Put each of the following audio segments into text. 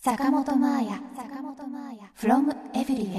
坂本真綾 from everywhere。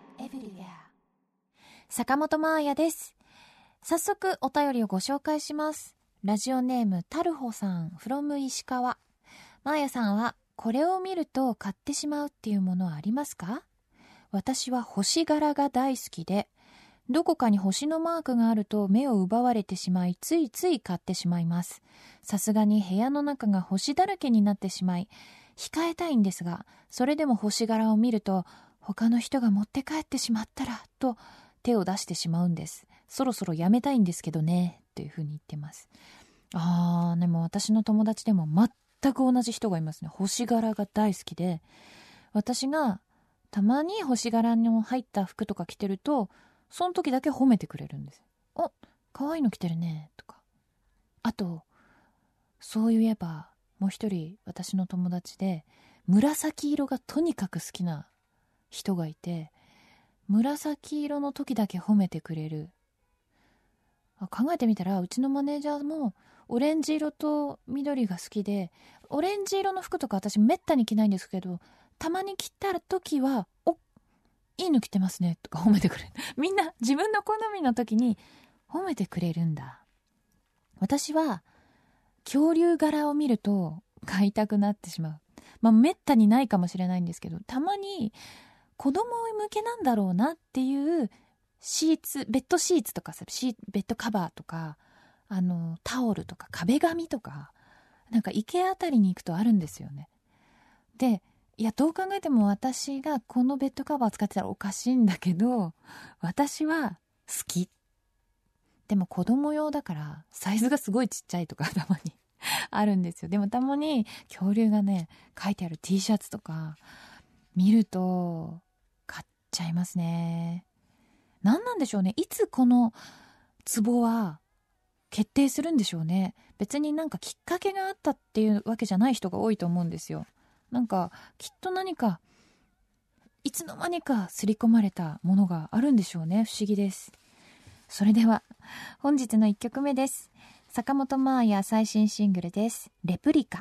坂本真綾です。早速お便りをご紹介します。ラジオネームタルホさん from 石川。真綾さんはこれを見ると買ってしまうっていうものはありますか？私は星柄が大好きで、どこかに星のマークがあると目を奪われてしまい、ついつい買ってしまいます。さすがに部屋の中が星だらけになってしまい控えたいんですが、それでも星柄を見ると他の人が持って帰ってしまったらと手を出してしまうんです。そろそろやめたいんですけどね、というふうに言ってます。でも私の友達でも全く同じ人がいますね。星柄が大好きで、私がたまに星柄の入った服とか着てると、その時だけ褒めてくれるんです。お、可愛いの着てるね、とか。あと、そういえばもう一人私の友達で紫色がとにかく好きな人がいて、紫色の時だけ褒めてくれる。考えてみたらうちのマネージャーもオレンジ色と緑が好きで、オレンジ色の服とか私めったに着ないんですけど、たまに着た時はお、いいの着てますねとか褒めてくれる。みんな自分の好みの時に褒めてくれるんだ。私は恐竜柄を見ると買いたくなってしまう。めったにないかもしれないんですけど、たまに子供向けなんだろうなっていうシーツ、ベッドシーツとかさ、ベッドカバーとか、タオルとか壁紙とか、なんか池あたりに行くとあるんですよね。で、いやどう考えても私がこのベッドカバー使ってたらおかしいんだけど、私は好き。でも子供用だからサイズがすごいちっちゃいとかたまにあるんですよ。でもたまに恐竜がね書いてある T シャツとか見ると買っちゃいますね。何なんでしょうね。いつこのツボは決定するんでしょうね。別になんかきっかけがあったっていうわけじゃない人が多いと思うんですよ。なんかきっと何かいつの間にか刷り込まれたものがあるんでしょうね。不思議です。それでは本日の1曲目です。坂本真綾最新シングルです。レプリカ。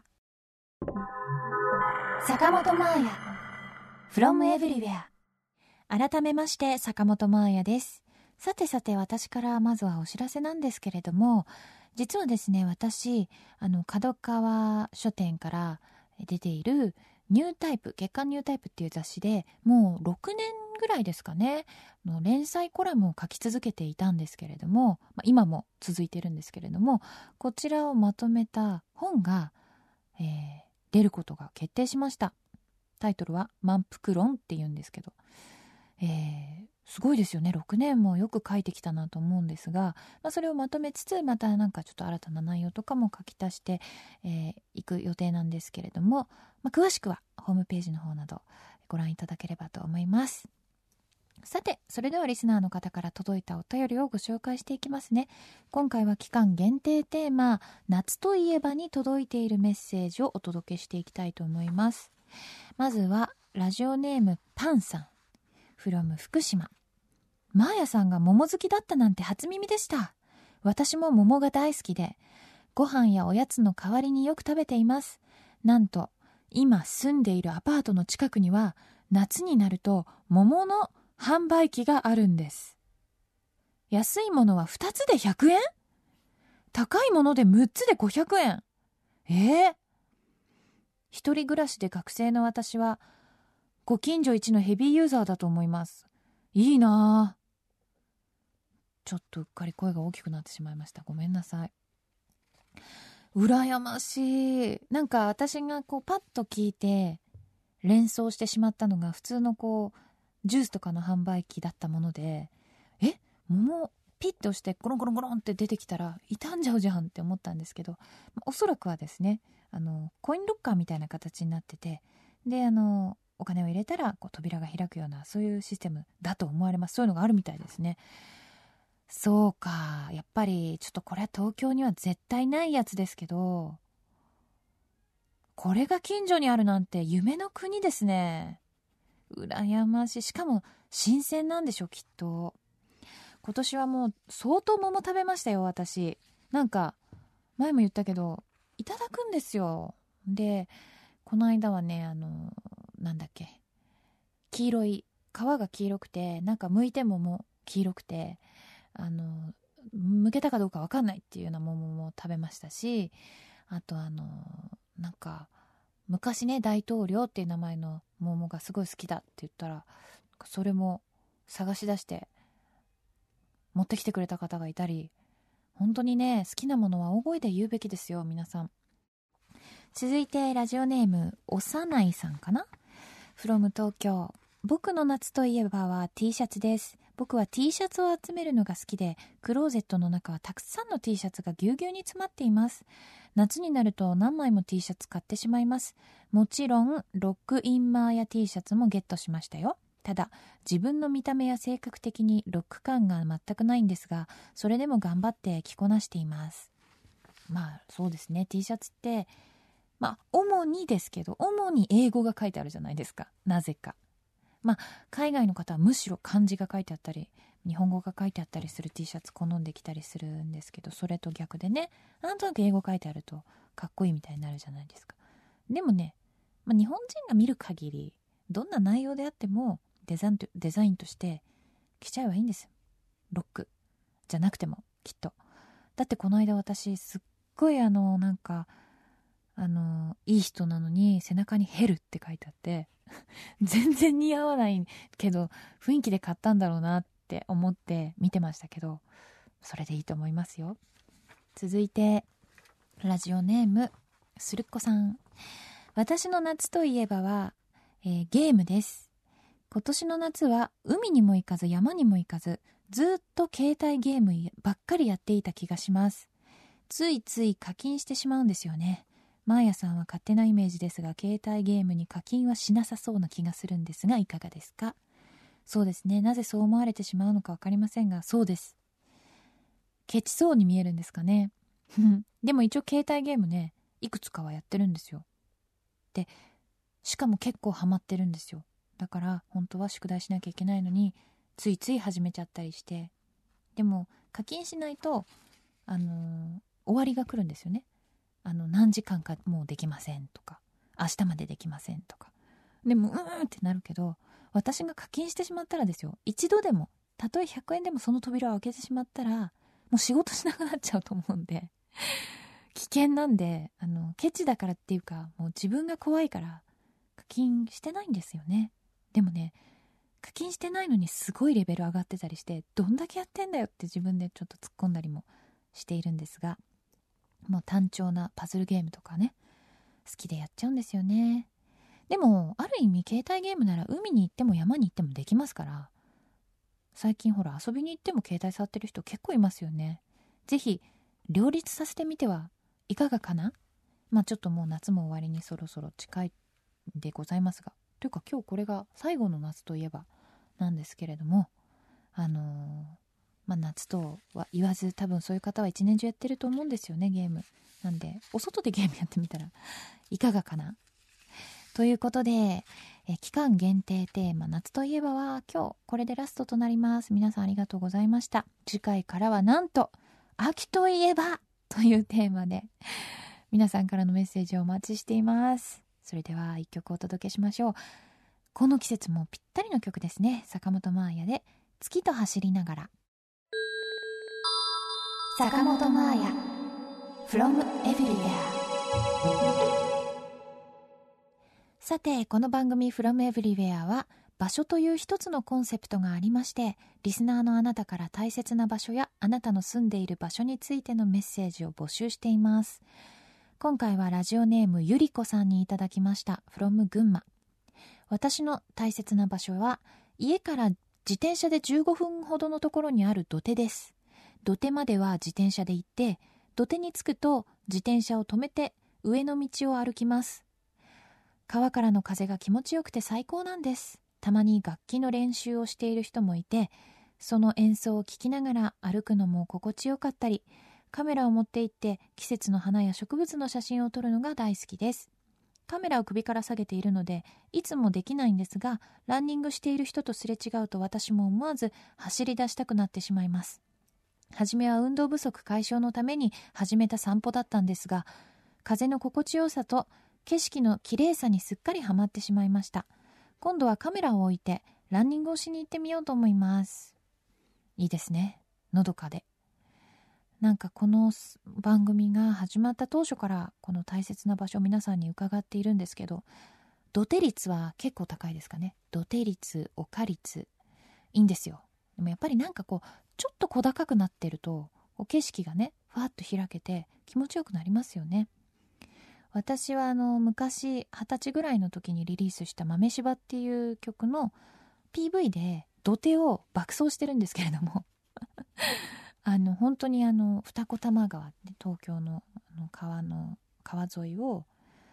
坂本真綾 from everywhere。 改めまして坂本真綾です。さて私からまずはお知らせなんですけれども、実はですね、私角川書店から出ているニュータイプ、月刊ニュータイプっていう雑誌でもう6年ぐらいですかね、連載コラムを書き続けていたんですけれども、今も続いてるんですけれども、こちらをまとめた本が、出ることが決定しました。タイトルは満腹論っていうんですけど、すごいですよね。6年もよく書いてきたなと思うんですが、それをまとめつつ、またなんかちょっと新たな内容とかも書き足していく予定なんですけれども、詳しくはホームページの方などご覧いただければと思います。さて、それではリスナーの方から届いたお便りをご紹介していきますね。今回は期間限定テーマ、夏といえばに届いているメッセージをお届けしていきたいと思います。まずはラジオネームパンさん from 福島。マーヤさんが桃好きだったなんて初耳でした。私も桃が大好きで、ご飯やおやつの代わりによく食べています。なんと今住んでいるアパートの近くには夏になると桃の販売機があるんです。安いものは2つで100円？高いもので6つで500円。一人暮らしで学生の私はご近所一のヘビーユーザーだと思います。いいなぁ。ちょっとうっかり声が大きくなってしまいました。ごめんなさい。羨ましい。なんか私がパッと聞いて連想してしまったのが普通のジュースとかの販売機だったもので、桃ピッと押してゴロンゴロンゴロンって出てきたら傷んじゃうじゃんって思ったんですけど、おそらくはですね、コインロッカーみたいな形になってて、でお金を入れたら扉が開くような、そういうシステムだと思われます。そういうのがあるみたいですね。そうか、やっぱりちょっとこれは東京には絶対ないやつですけど、これが近所にあるなんて夢の国ですね。羨ましい。しかも新鮮なんでしょ、きっと。今年はもう相当桃食べましたよ、私。なんか前も言ったけどいただくんですよ。でこの間はね、 なんだっけ、黄色い、皮が黄色くて、なんか剥いてももう黄色くて、剥けたかどうか分かんないっていうような桃も食べましたし、あとなんか昔ね、大統領っていう名前の桃がすごい好きだって言ったら、それも探し出して持ってきてくれた方がいたり、本当にね、好きなものは大声で言うべきですよ、皆さん。続いてラジオネームおさないさんかな、 from 東京。僕の夏といえばは T シャツです。僕は T シャツを集めるのが好きで、クローゼットの中はたくさんの T シャツがぎゅうぎゅうに詰まっています。夏になると何枚も T シャツ買ってしまいます。もちろんロックインマーや T シャツもゲットしましたよ。ただ自分の見た目や性格的にロック感が全くないんですが、それでも頑張って着こなしています。まあそうですね、 T シャツって主にですけど、主に英語が書いてあるじゃないですか、なぜか。海外の方はむしろ漢字が書いてあったり日本語が書いてあったりする T シャツ好んできたりするんですけど、それと逆でね、なんとなく英語書いてあるとかっこいいみたいになるじゃないですか。でもね、日本人が見る限りどんな内容であってもデザインとして着ちゃえばいいんですよ、ロックじゃなくてもきっと。だってこの間私すっごいなんかいい人なのに背中にヘルって書いてあって全然似合わないけど雰囲気で買ったんだろうなって思って見てましたけど、それでいいと思いますよ。続いてラジオネームするっこさん。私の夏といえばは、ゲームです。今年の夏は海にも行かず山にも行かず、ずっと携帯ゲームばっかりやっていた気がします。ついつい課金してしまうんですよね。マーヤさんは勝手なイメージですが、携帯ゲームに課金はしなさそうな気がするんですが、いかがですか？そうですね、なぜそう思われてしまうのか分かりませんが、そうです。ケチそうに見えるんですかねでも一応携帯ゲームね、いくつかはやってるんですよ。で、しかも結構ハマってるんですよ。だから本当は宿題しなきゃいけないのについつい始めちゃったりして、でも課金しないと終わりが来るんですよね。何時間かもうできませんとか、明日までできませんとか。でもってなるけど、私が課金してしまったらですよ、一度でもたとえ100円でもその扉を開けてしまったらもう仕事しなくなっちゃうと思うんで危険なんで、ケチだからっていうか、もう自分が怖いから課金してないんですよね。でもね、課金してないのにすごいレベル上がってたりして、どんだけやってんだよって自分でちょっと突っ込んだりもしているんですが、もう単調なパズルゲームとかね、好きでやっちゃうんですよね。でもある意味携帯ゲームなら海に行っても山に行ってもできますから、最近ほら遊びに行っても携帯触ってる人結構いますよね。ぜひ両立させてみてはいかがかな。ちょっともう夏も終わりにそろそろ近いでございますが、というか今日これが最後の夏といえばなんですけれども、夏とは言わず多分そういう方は一年中やってると思うんですよね、ゲームなんで。お外でゲームやってみたらいかがかなということで、期間限定テーマ夏といえばは今日これでラストとなります。皆さんありがとうございました。次回からはなんと秋といえばというテーマで皆さんからのメッセージをお待ちしています。それでは一曲お届けしましょう。この季節もぴったりの曲ですね。坂本真綾で月と走りながら。坂本真綾 From Everywhere。 さてこの番組 From Everywhere は場所という一つのコンセプトがありまして、リスナーのあなたから大切な場所やあなたの住んでいる場所についてのメッセージを募集しています。今回はラジオネームゆりこさんにいただきました from 群馬。私の大切な場所は家から自転車で15分ほどのところにある土手です。土手までは自転車で行って、土手に着くと自転車を止めて上の道を歩きます。川からの風が気持ちよくて最高なんです。たまに楽器の練習をしている人もいて、その演奏を聴きながら歩くのも心地よかったり、カメラを持って行って季節の花や植物の写真を撮るのが大好きです。カメラを首から下げているのでいつもできないんですが、ランニングしている人とすれ違うと私も思わず走り出したくなってしまいます。はじめは運動不足解消のために始めた散歩だったんですが、風の心地よさと景色の綺麗さにすっかりハマってしまいました。 今度はカメラを置いてランニングをしに行ってみようと思います。いいですね、のどかで。なんかこの番組が始まった当初からこの大切な場所を皆さんに伺っているんですけど、土手率は結構高いですかね。土手率、丘率、いいんですよ。でもやっぱりなんかこうちょっと小高くなってると景色がねふわっと開けて気持ちよくなりますよね。私は昔20歳ぐらいの時にリリースした豆柴っていう曲の PV で土手を爆走してるんですけれども本当に二子玉川って東京の川沿いを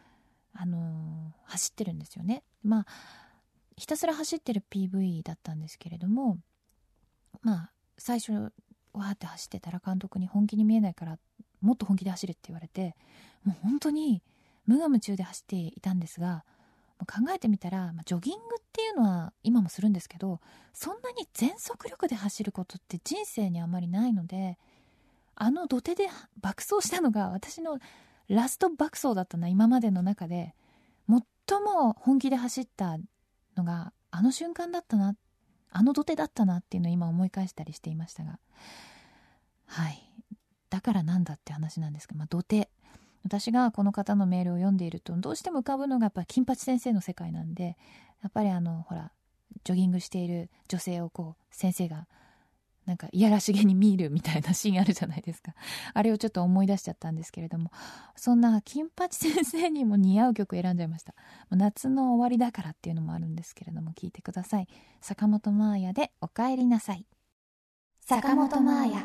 走ってるんですよね。まあひたすら走ってる PV だったんですけれども、まあ最初わーって走ってたら監督に本気に見えないからもっと本気で走れって言われて、もう本当に無我夢中で走っていたんですが、考えてみたら、ジョギングっていうのは今もするんですけど、そんなに全速力で走ることって人生にあまりないので、土手で爆走したのが私のラスト爆走だったな。今までの中で最も本気で走ったのがあの瞬間だったな、土手だったなっていうのを今思い返したりしていましたが、はい、だからなんだって話なんですけど、土手、私がこの方のメールを読んでいるとどうしても浮かぶのがやっぱり金八先生の世界なんで、やっぱりほらジョギングしている女性をこう先生がなんかいやらしげに見るみたいなシーンあるじゃないですか。あれをちょっと思い出しちゃったんですけれども、そんな金八先生にも似合う曲選んじゃいました。夏の終わりだからっていうのもあるんですけれども、聞いてください。坂本真綾でおかえりなさい。坂本真綾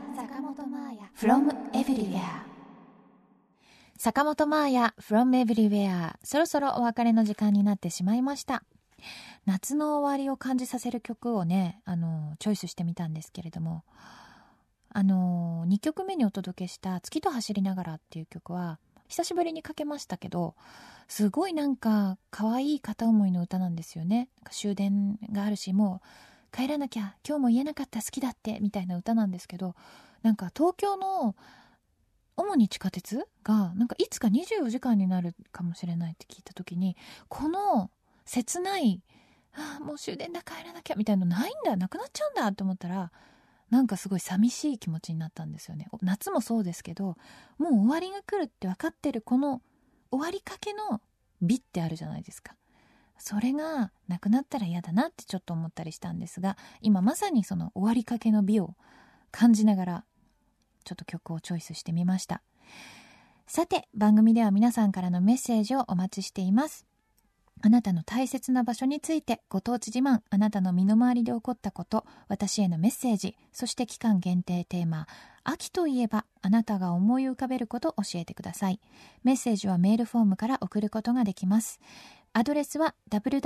from everywhere。 坂本真綾 from everywhere。 そろそろお別れの時間になってしまいました。夏の終わりを感じさせる曲をね、チョイスしてみたんですけれども、2曲目にお届けした月と走りながらっていう曲は久しぶりにかけましたけど、すごいなんか可愛い片思いの歌なんですよね。なんか終電があるし、もう帰らなきゃ、今日も言えなかった、好きだってみたいな歌なんですけど、なんか東京の主に地下鉄がなんかいつか24時間になるかもしれないって聞いた時に、この切ないもう終電だ帰らなきゃみたいなのないんだ、なくなっちゃうんだって思ったら、なんかすごい寂しい気持ちになったんですよね。夏もそうですけど、もう終わりが来るって分かってるこの終わりかけの美ってあるじゃないですか。それがなくなったら嫌だなってちょっと思ったりしたんですが、今まさにその終わりかけの美を感じながらちょっと曲をチョイスしてみました。さて、番組では皆さんからのメッセージをお待ちしています。あなたの大切な場所について、ご当地自慢、あなたの身の回りで起こったこと、私へのメッセージ、そして期間限定テーマ、秋といえばあなたが思い浮かべることを教えてください。メッセージはメールフォームから送ることができます。アドレスは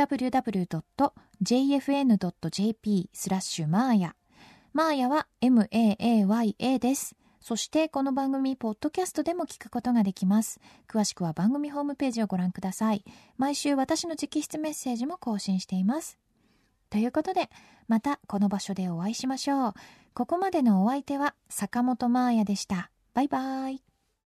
www.jfn.jp/maaya。マーヤは MAAYA です。そしてこの番組ポッドキャストでも聞くことができます。詳しくは番組ホームページをご覧ください。毎週私の直筆メッセージも更新しています。ということで、またこの場所でお会いしましょう。ここまでのお相手は坂本真綾でした。バイバイ。